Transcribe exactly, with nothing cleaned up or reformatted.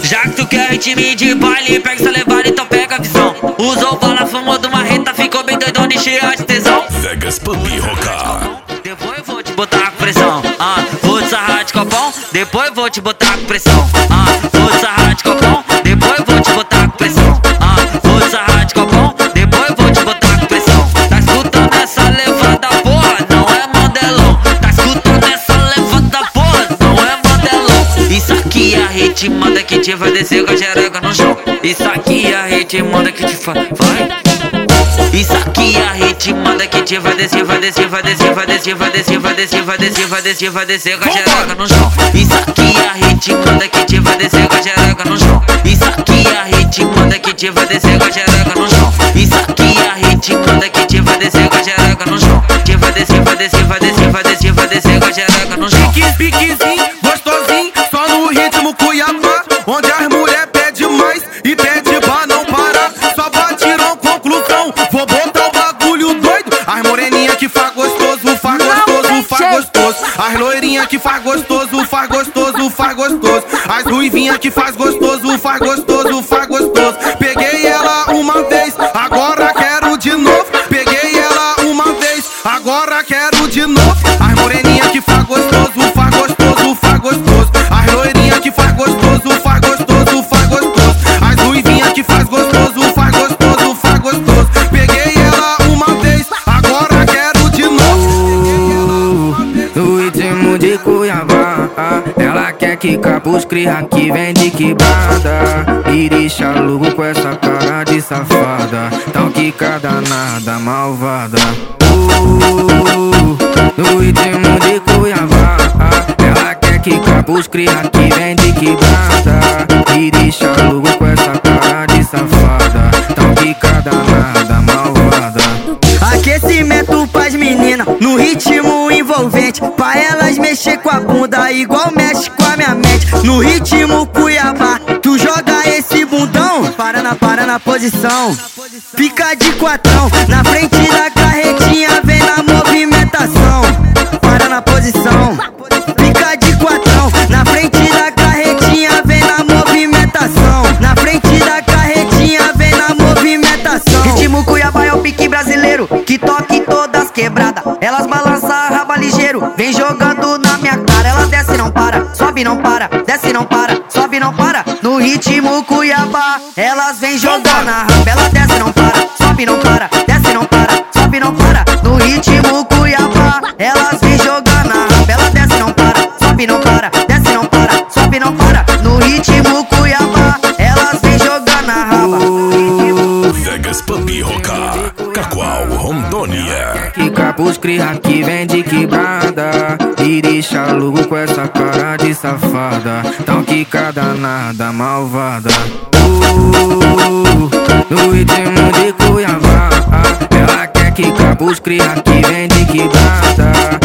Já que tu quer ritmo de baile, pega essa levada, então pega a visão. Usou bala, fumou de uma reta, ficou bem doidão e cheia de tesão. Vegas Pub Roca. Depois eu vou te botar com pressão. Ah, vou te sarrar de copão, depois eu vou te botar com pressão. Ah, vou te sarrar de copão, depois eu vou te botar com pressão. Ah, vou te sarrar de copão, depois eu vou te botar com pressão. Tá escutando essa levada, porra? Não é Mandelão. Tá escutando essa levada, porra? Não é Mandelão. Isso aqui é a ritmada que te vai descer com a xereca no chão. Isso aqui é a ritmada que te faz, vai. Isso aqui é a ritmada que te vai descer, vai descer, vai descer, vai descer, vai descer, vai descer, vai descer, vai descer, vai descer com a xereca no chão. Isso aqui é a ritmada que te vai descer com a xereca no chão. Isso aqui é a ritmada que te vai descer com a xereca no chão. Isso aqui é a ritmada que te vai descer com a xereca no chão. Te vai descer, vai descer, vai descer, vai descer, vai descer com a xereca no chão. Pique, piquezinho, gostosinho, só no ritmo Cuiabá, onde as mulher pede mais e pede pra não parar. Só pra tirar conclusão, vou botar o bagulho doido. As moreninha que faz gostoso, faz gostoso, faz gostoso. As loirinha que faz gostoso, faz gostoso, faz gostoso. As ruivinha que faz gostoso, faz gostoso, faz gostoso. Peguei ela uma vez, agora quero de novo. Peguei ela uma vez, agora quero de novo. As moreninha que faz gostoso, faz gostoso, faz gostoso. As loirinha que faz gostoso, faz gostoso, faz gostoso. As ruivinha que faz gostoso, faz gostoso, faz gostoso. Peguei ela uma vez, agora quero de novo. No ritmo de Cuiabá, ela quer quicar pros cria que vem de quebrada e deixa louco com essa cara de safada, tão quicada nada malvada. Uh, no ritmo de Cuiabá, ela quer quicar pros cria que vem de quebrada e deixa louco com essa cara de safada, tão quicada nada malvada. Aquecimento pras meninas, no ritmo envolvente, pra elas mexer com a bunda igual mexe com a minha mente. No ritmo Cuiabá, tu joga esse bundão, para na, para na posição, fica de quatrão, na frente da carretinha vem na movimentação. Para na posição, fica de quatrão, na frente da carretinha vem na movimentação. Na frente da carretinha vem na movimentação. Ritmo Cuiabá é o pique brasileiro que toca em todas quebradas. Elas balançam a raba ligeiro, vem jogando na minha cara. Ela desce não para, sobe não para, desce não para, sobe não para. No ritmo Cuiabá, elas vem jogando na raba. Ela desce não para, sobe não para, desce não para, sobe não para. No ritmo Cuiabá, elas vem jogando na raba. Ela desce não para, sobe não para, desce não para, sobe não para. No ritmo Cuiabá, elas vem jogando na raba. Vegas Pub Roca, Cacoal, Rondônia. Quica pros cria que vem de quebrada e deixa louco com essa cara de safada, tão quicada nada malvada. Uh, no ritmo de Cuiabá, ela quer quicar pros cria que vem de quebrada